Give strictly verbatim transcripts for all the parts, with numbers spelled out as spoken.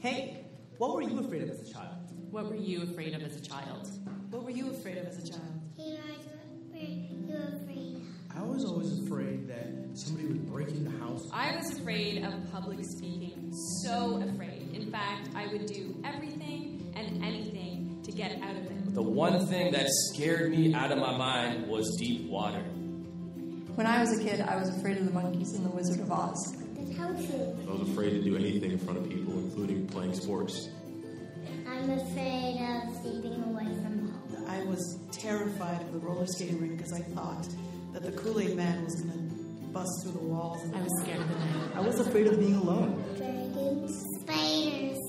Hey, what were you afraid of as a child? What were you afraid of as a child? What were you afraid of as a child? Hey, guys, what were you afraid of? I was always afraid that somebody would break into the house. I was afraid of public speaking. So afraid. In fact, I would do everything and anything to get out of it. The one thing that scared me out of my mind was deep water. When I was a kid, I was afraid of the monkeys in The Wizard of Oz. That's how true. I was afraid to do anything in front of people, including playing sports. I'm afraid of sleeping away from home. I was terrified of the roller skating rink because I thought that the Kool-Aid Man was going to bust through the walls. And I was scared of the night. I was afraid of being alone. Dragons, spiders.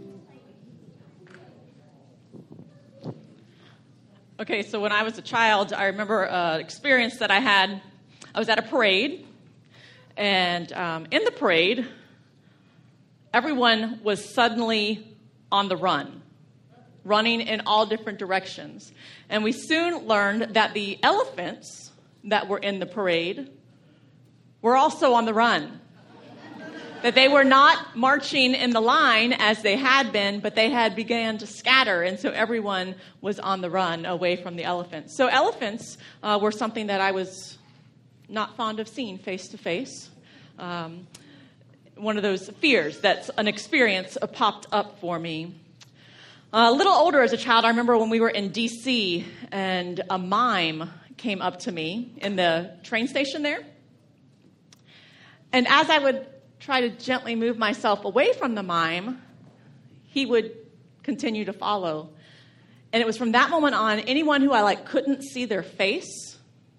Okay, so when I was a child, I remember an experience that I had. I was at a parade, and um, in the parade, everyone was suddenly on the run, running in all different directions. And we soon learned that the elephants that were in the parade were also on the run. That they were not marching in the line as they had been, but they had began to scatter, and so everyone was on the run away from the elephants. So elephants uh, were something that I was not fond of seeing face to face. Um, one of those fears that's an experience uh, popped up for me. Uh, a little older as a child, I remember when we were in D C and a mime came up to me in the train station there. And as I would try to gently move myself away from the mime, he would continue to follow. And it was from that moment on, anyone who I like couldn't see their face,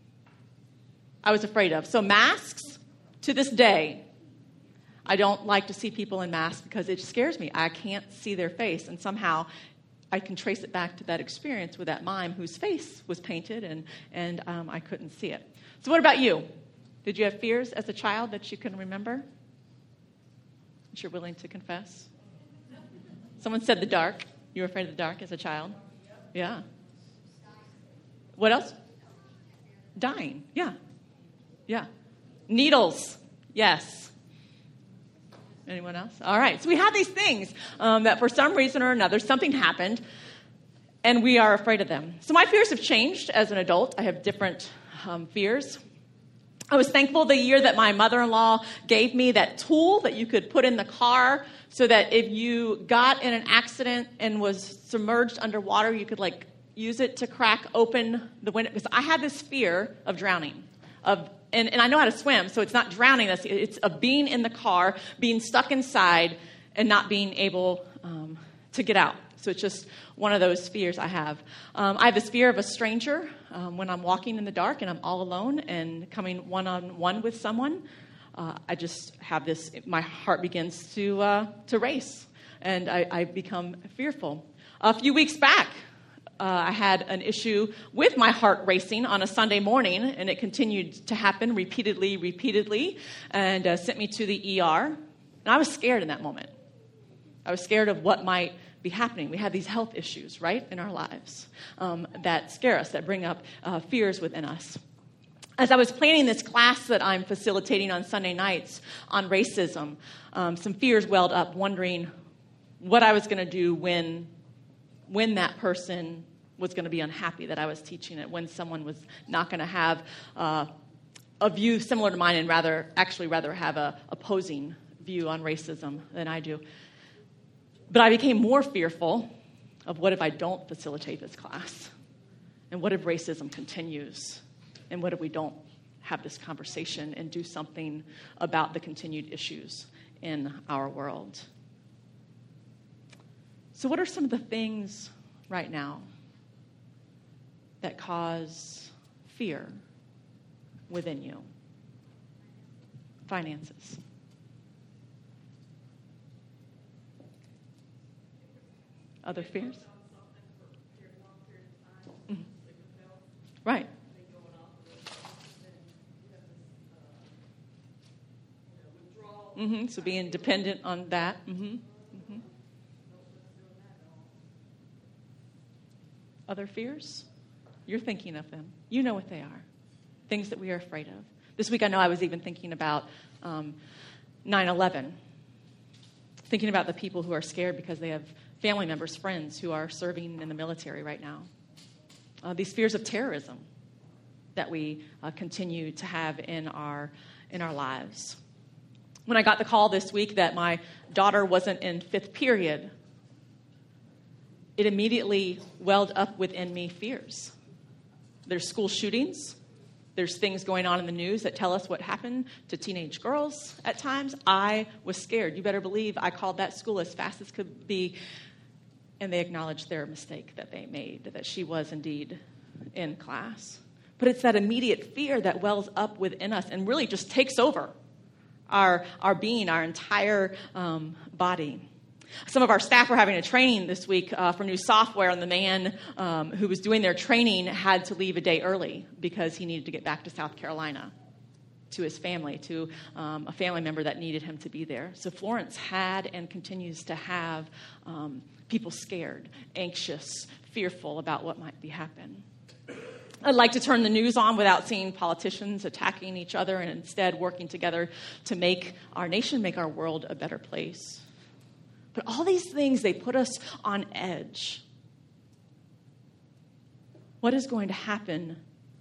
I was afraid of. So masks, to this day, I don't like to see people in masks because it scares me. I can't see their face, and somehow I can trace it back to that experience with that mime whose face was painted, and, and um, I couldn't see it. So what about you? Did you have fears as a child that you can remember? That you're willing to confess? Someone said the dark. You were afraid of the dark as a child? Yeah. What else? Dying. Yeah. Yeah. Needles. Yes. Anyone else? All right. So we have these things um, that for some reason or another, something happened, and we are afraid of them. So my fears have changed as an adult. I have different um, fears. I was thankful the year that my mother-in-law gave me that tool that you could put in the car so that if you got in an accident and was submerged underwater, you could like use it to crack open the window. Because I had this fear of drowning, of And, and I know how to swim, so it's not drowning. It's of being in the car, being stuck inside, and not being able um, to get out. So it's just one of those fears I have. Um, I have this fear of a stranger um, when I'm walking in the dark and I'm all alone and coming one-on-one with someone. Uh, I just have this, my heart begins to uh, to race, and I, I become fearful. A few weeks back, Uh, I had an issue with my heart racing on a Sunday morning, and it continued to happen repeatedly, repeatedly, and uh, sent me to the E R. And I was scared in that moment. I was scared of what might be happening. We have these health issues, right, in our lives um, that scare us, that bring up uh, fears within us. As I was planning this class that I'm facilitating on Sunday nights on racism, um, some fears welled up, wondering what I was going to do when when that person was going to be unhappy that I was teaching it, when someone was not going to have uh, a view similar to mine and rather actually rather have a opposing view on racism than I do. But I became more fearful of what if I don't facilitate this class? And what if racism continues? And what if we don't have this conversation and do something about the continued issues in our world? So what are some of the things right now that cause fear within you? Finances. Other fears? Mm-hmm. Right. Mm-hmm. So being dependent on that. Mm-hmm. Mm-hmm. Other fears? You're thinking of them. You know what they are. Things that we are afraid of. This week I know I was even thinking about um, nine eleven. Thinking about the people who are scared because they have family members, friends who are serving in the military right now. Uh, these fears of terrorism that we uh, continue to have in our in our lives. When I got the call this week that my daughter wasn't in fifth period, it immediately welled up within me fears. There's school shootings. There's things going on in the news that tell us what happened to teenage girls at times. I was scared. You better believe I called that school as fast as could be, and they acknowledged their mistake that they made, that she was indeed in class. But it's that immediate fear that wells up within us and really just takes over our, our being, our entire um, body. Some of our staff were having a training this week uh, for new software, and the man um, who was doing their training had to leave a day early because he needed to get back to South Carolina to his family, to um, a family member that needed him to be there. So Florence had and continues to have um, people scared, anxious, fearful about what might be happening. I'd like to turn the news on without seeing politicians attacking each other and instead working together to make our nation, make our world a better place. But all these things, they put us on edge. What is going to happen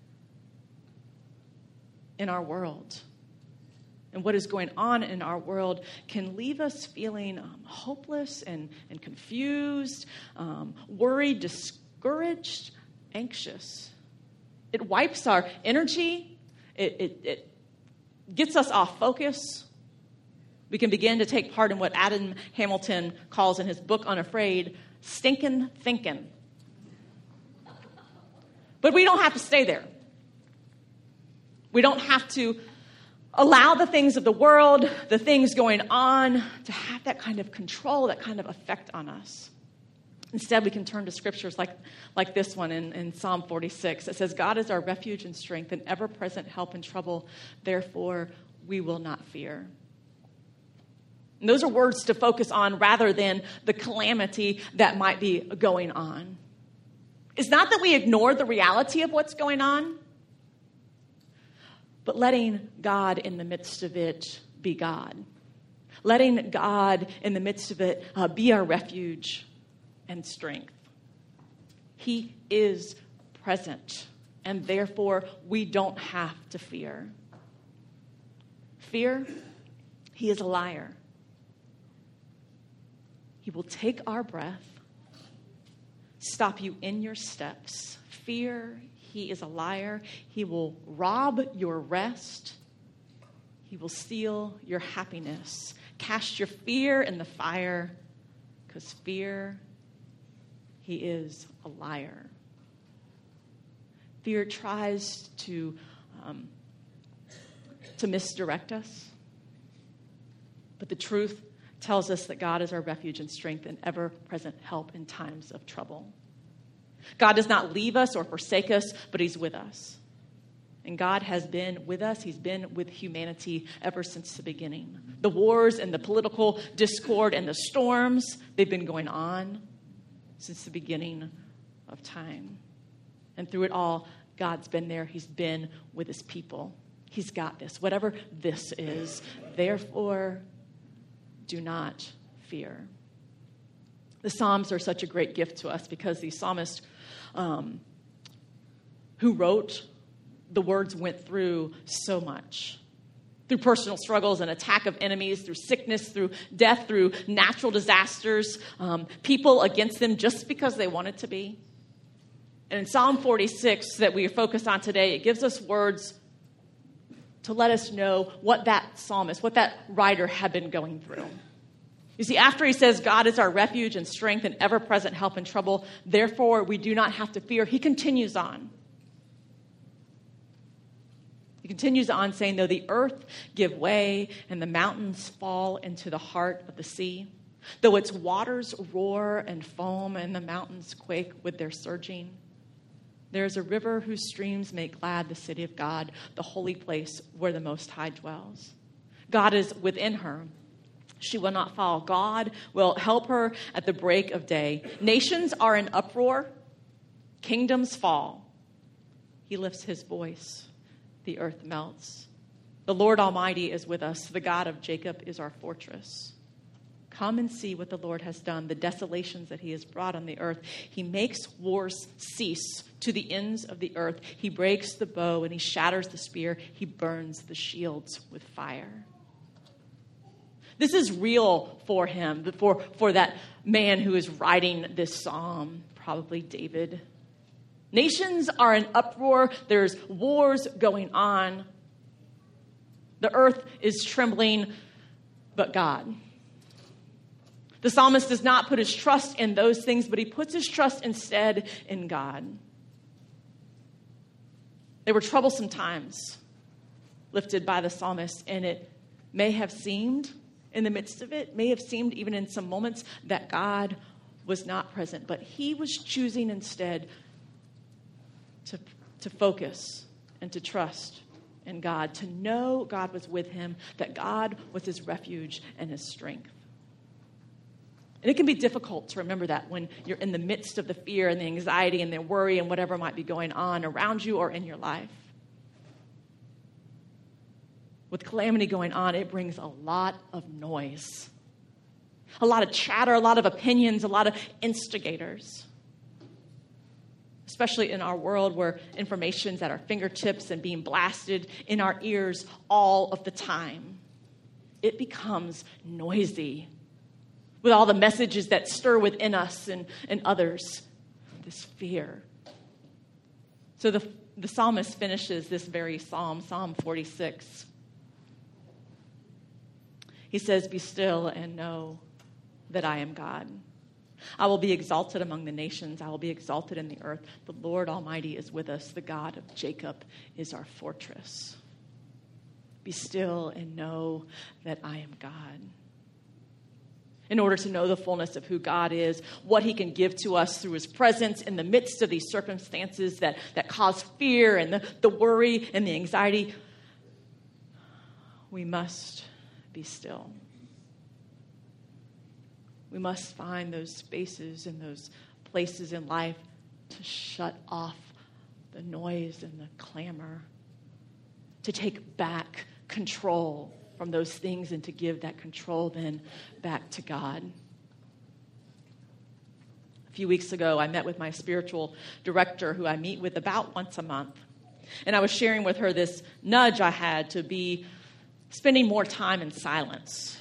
in our world? And what is going on in our world can leave us feeling um, hopeless and, and confused, um, worried, discouraged, anxious. It wipes our energy. It, it, it gets us off focus. We can begin to take part in what Adam Hamilton calls in his book, Unafraid, stinkin' thinking. But we don't have to stay there. We don't have to allow the things of the world, the things going on, to have that kind of control, that kind of effect on us. Instead, we can turn to scriptures like, like this one in, in Psalm forty-six. It says, God is our refuge and strength, an ever-present help in trouble. Therefore, we will not fear. And those are words to focus on rather than the calamity that might be going on. It's not that we ignore the reality of what's going on, but letting God in the midst of it be God. Letting God in the midst of it uh, be our refuge and strength. He is present, and therefore we don't have to fear. Fear, he is a liar. He will take our breath, stop you in your steps. Fear, he is a liar. He will rob your rest. He will steal your happiness. Cast your fear in the fire, because fear, he is a liar. Fear tries to, um, to misdirect us, but the truth tells us that God is our refuge and strength and ever-present help in times of trouble. God does not leave us or forsake us, but he's with us. And God has been with us. He's been with humanity ever since the beginning. The wars and the political discord and the storms, they've been going on since the beginning of time. And through it all, God's been there. He's been with his people. He's got this, whatever this is. Therefore, do not fear. The Psalms are such a great gift to us because the psalmist um, who wrote the words went through so much. Through personal struggles and attack of enemies, through sickness, through death, through natural disasters, um, people against them just because they wanted to be. And in Psalm forty-six that we are focused on today, it gives us words to let us know what that psalmist, what that writer had been going through. You see, after he says, God is our refuge and strength and ever-present help in trouble, therefore we do not have to fear, he continues on. He continues on saying, though the earth give way and the mountains fall into the heart of the sea, though its waters roar and foam and the mountains quake with their surging, there is a river whose streams make glad the city of God, the holy place where the Most High dwells. God is within her. She will not fall. God will help her at the break of day. Nations are in uproar. Kingdoms fall. He lifts his voice. The earth melts. The Lord Almighty is with us. The God of Jacob is our fortress. Come and see what the Lord has done, the desolations that he has brought on the earth. He makes wars cease to the ends of the earth. He breaks the bow and he shatters the spear. He burns the shields with fire. This is real for him, for, for that man who is writing this psalm, probably David. Nations are in uproar. There's wars going on. The earth is trembling, but God. The psalmist does not put his trust in those things, but he puts his trust instead in God. There were troublesome times lifted by the psalmist, and it may have seemed, in the midst of it, may have seemed even in some moments that God was not present, but he was choosing instead to, to focus and to trust in God, to know God was with him, that God was his refuge and his strength. And it can be difficult to remember that when you're in the midst of the fear and the anxiety and the worry and whatever might be going on around you or in your life. With calamity going on, it brings a lot of noise, a lot of chatter, a lot of opinions, a lot of instigators. Especially in our world where information's at our fingertips and being blasted in our ears all of the time. It becomes noisy with all the messages that stir within us and, and others, this fear. So the, the psalmist finishes this very psalm, Psalm forty-six. He says, "Be still and know that I am God. I will be exalted among the nations. I will be exalted in the earth. The Lord Almighty is with us. The God of Jacob is our fortress. Be still and know that I am God." In order to know the fullness of who God is, what he can give to us through his presence in the midst of these circumstances that, that cause fear and the, the worry and the anxiety, we must be still. We must find those spaces and those places in life to shut off the noise and the clamor, to take back control from those things and to give that control then back to God. A few weeks ago, I met with my spiritual director, who I meet with about once a month. And I was sharing with her this nudge I had to be spending more time in silence.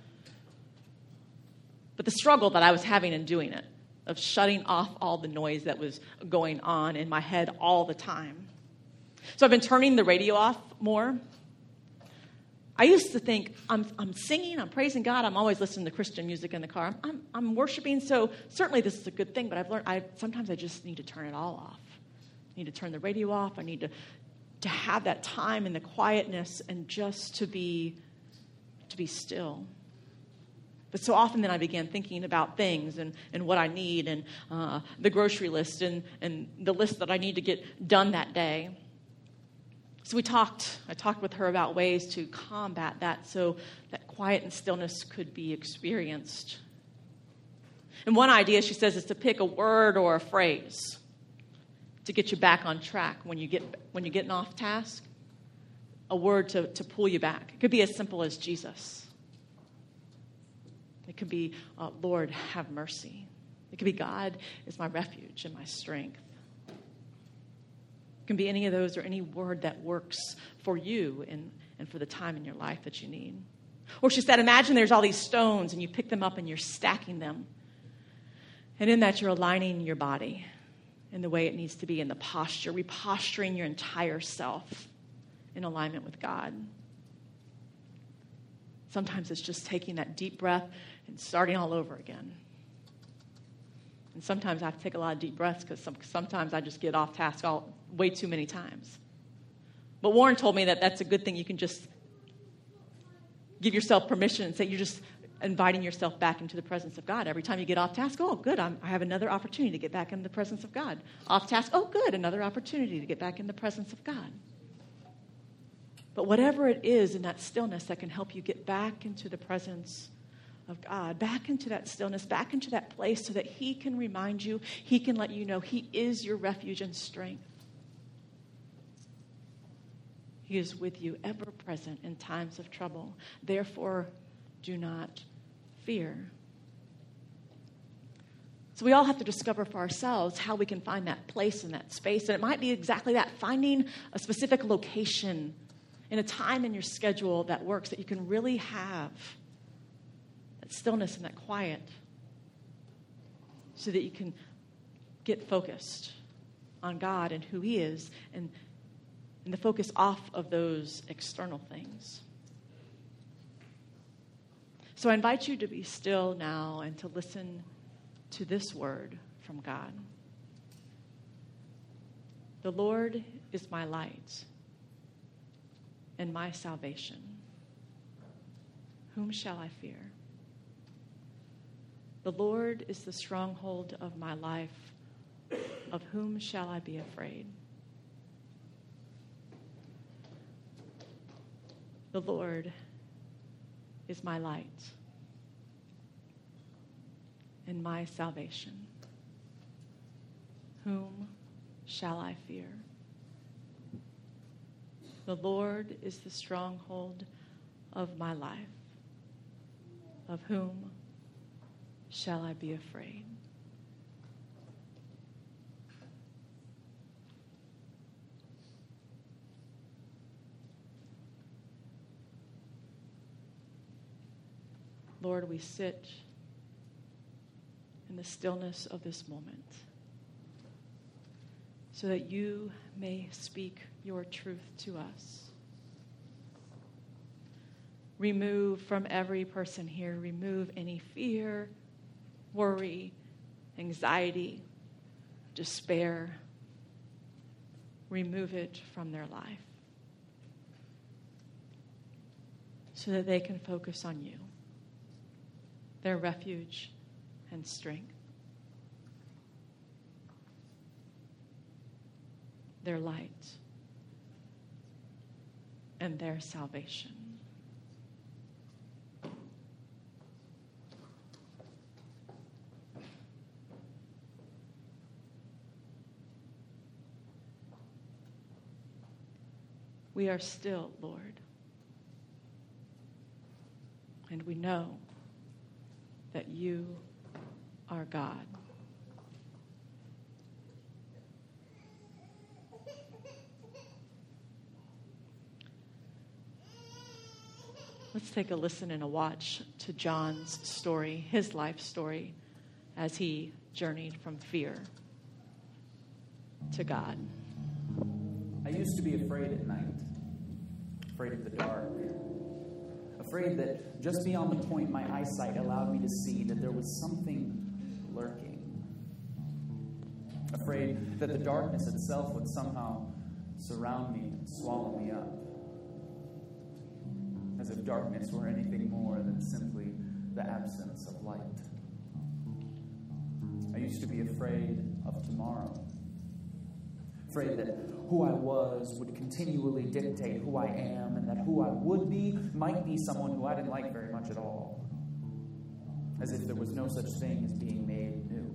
But the struggle that I was having in doing it, of shutting off all the noise that was going on in my head all the time. So I've been turning the radio off more. I used to think, I'm, I'm singing, I'm praising God, I'm always listening to Christian music in the car. I'm, I'm, I'm worshiping, so certainly this is a good thing, but I've learned I sometimes I just need to turn it all off. I need to turn the radio off. I need to, to have that time in the quietness and just to be, to be still. But so often then I began thinking about things and, and what I need and uh, the grocery list and, and the list that I need to get done that day. So we talked, I talked with her about ways to combat that so that quiet and stillness could be experienced. And one idea, she says, is to pick a word or a phrase to get you back on track when, you get, when you're getting off task. A word to, to pull you back. It could be as simple as Jesus. It could be, uh, Lord, have mercy. It could be, God is my refuge and my strength. It can be any of those or any word that works for you and, and for the time in your life that you need. Or she said, imagine there's all these stones and you pick them up and you're stacking them. And in that you're aligning your body in the way it needs to be, in the posture, reposturing your entire self in alignment with God. Sometimes it's just taking that deep breath and starting all over again. And sometimes I have to take a lot of deep breaths because some, sometimes I just get off task all way too many times. But Warren told me that that's a good thing. You can just give yourself permission and say you're just inviting yourself back into the presence of God. Every time you get off task, oh, good, I'm, I have another opportunity to get back in the presence of God. Off task, oh, good, another opportunity to get back in the presence of God. But whatever it is in that stillness that can help you get back into the presence of God, back into that stillness, back into that place so that he can remind you, he can let you know he is your refuge and strength. He is with you, ever present in times of trouble. Therefore, do not fear. So we all have to discover for ourselves how we can find that place and that space. And it might be exactly that, finding a specific location in a time in your schedule that works, that you can really have that stillness and that quiet so that you can get focused on God and who He is, and, and the focus off of those external things. So I invite you to be still now and to listen to this word from God. The Lord is my light and my salvation. Whom shall I fear? The Lord is the stronghold of my life. Of whom shall I be afraid? The Lord is my light and my salvation. Whom shall I fear? The Lord is the stronghold of my life. Of whom shall I be afraid? Lord, we sit in the stillness of this moment so that you may speak your truth to us. Remove from every person here, remove any fear, worry, anxiety, despair. Remove it from their life so that they can focus on you, their refuge and strength, their light, and their salvation. We are still, Lord, and we know that you are God. Let's take a listen and a watch to John's story, his life story, as he journeyed from fear to God. I used to be afraid at night, afraid of the dark, afraid that just beyond the point my eyesight allowed me to see that there was something lurking. Afraid that the darkness itself would somehow surround me and swallow me up. As if darkness were anything more than simply the absence of light. I used to be afraid of tomorrow. Afraid that who I was would continually dictate who I am, and that who I would be might be someone who I didn't like very much at all. As if there was no such thing as being made new.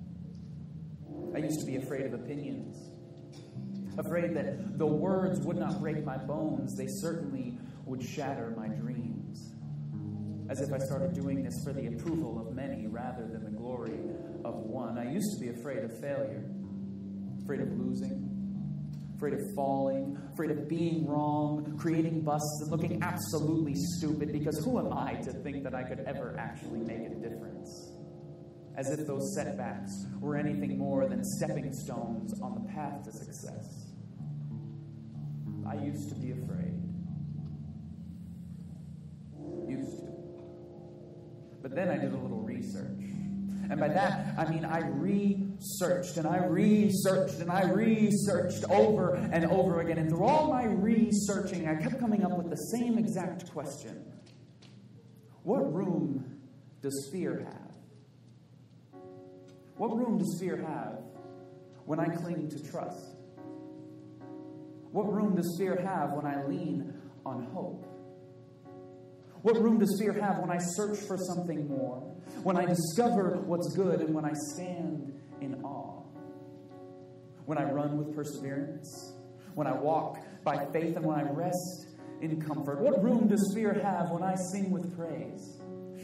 I used to be afraid of opinions. Afraid that though words would not break my bones, they certainly would shatter my dreams. As if I started doing this for the approval of many rather than the glory of one. I used to be afraid of failure. Afraid of losing, afraid of falling, afraid of being wrong, creating busts and looking absolutely stupid, because who am I to think that I could ever actually make a difference? As if those setbacks were anything more than stepping stones on the path to success. I used to be afraid. Used to. But then I did a little research. And by that, I mean I researched and I researched and I researched over and over again. And through all my researching, I kept coming up with the same exact question. What room does fear have? What room does fear have when I cling to trust? What room does fear have when I lean on hope? What room does fear have when I search for something more? When I discover what's good and when I stand in awe? When I run with perseverance? When I walk by faith and when I rest in comfort? What room does fear have when I sing with praise?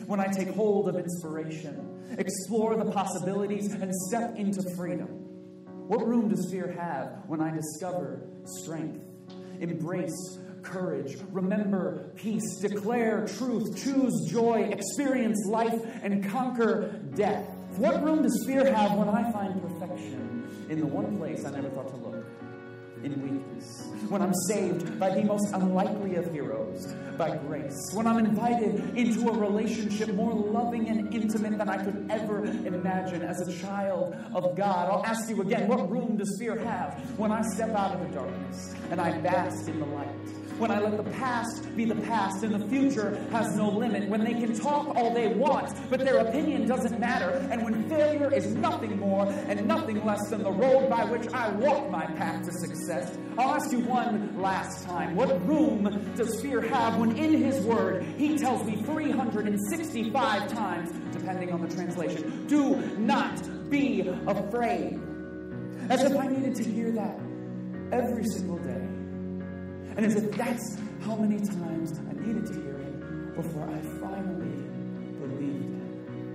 when I take hold of inspiration, explore the possibilities, and step into freedom? What room does fear have when I discover strength, embrace courage, remember peace, declare truth, choose joy, experience life, and conquer death? What room does fear have when I find perfection in the one place I never thought to look? In weakness. When I'm saved by the most unlikely of heroes, by grace. When I'm invited into a relationship more loving and intimate than I could ever imagine as a child of God. I'll ask you again, what room does fear have when I step out of the darkness and I bask in the light? When I let the past be the past and the future has no limit. When they can talk all they want, but their opinion doesn't matter. And when failure is nothing more and nothing less than the road by which I walk my path to success. I'll ask you one last time. What room does fear have when in his word he tells me three hundred sixty-five times, depending on the translation, do not be afraid? As if I needed to hear that every single day. And as if that's how many times I needed to hear it before I finally believed it.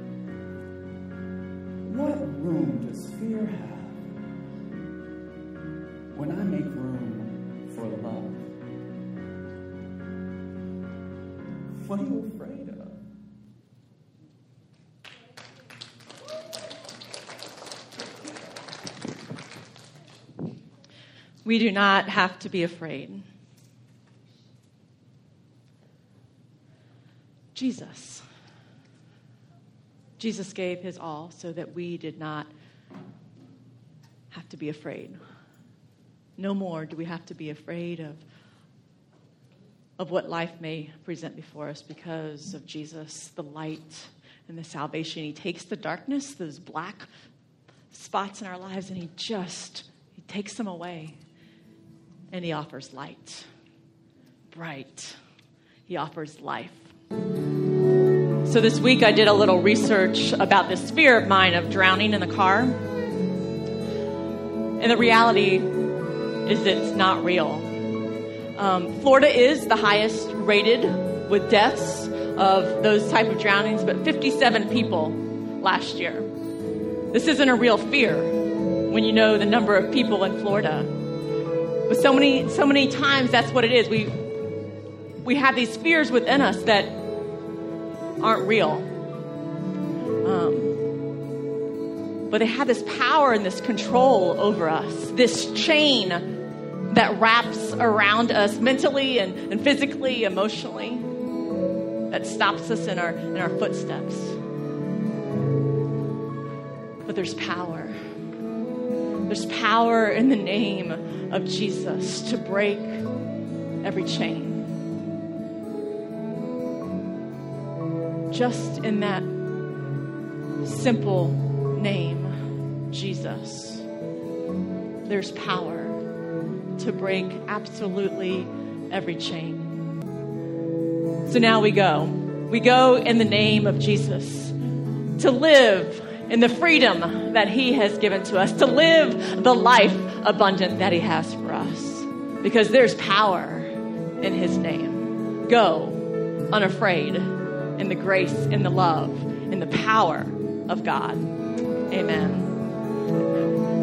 What room does fear have when I make room for love? What are you afraid of? We do not have to be afraid. Jesus. Jesus gave his all so that we did not have to be afraid. No more do we have to be afraid of, of what life may present before us because of Jesus, the light and the salvation. He takes the darkness, those black spots in our lives, and he just, he takes them away. And he offers light, bright. He offers life. So this week I did a little research about this fear of mine of drowning in the car. And the reality is it's not real. Um, Florida is the highest rated with deaths of those type of drownings, but fifty-seven people last year. This isn't a real fear when you know the number of people in Florida. But so many, so many times that's what it is. We we have these fears within us that aren't real. Um, but they have this power and this control over us, this chain that wraps around us mentally and, and physically, emotionally, that stops us in our in our footsteps. But there's power. There's power in the name of Jesus to break every chain. Just in that simple name, Jesus, there's power to break absolutely every chain. So now we go. We go in the name of Jesus to live in the freedom that he has given to us, to live the life abundant that he has for us. Because there's power in his name. Go unafraid in the grace, in the love, in the power of God. Amen.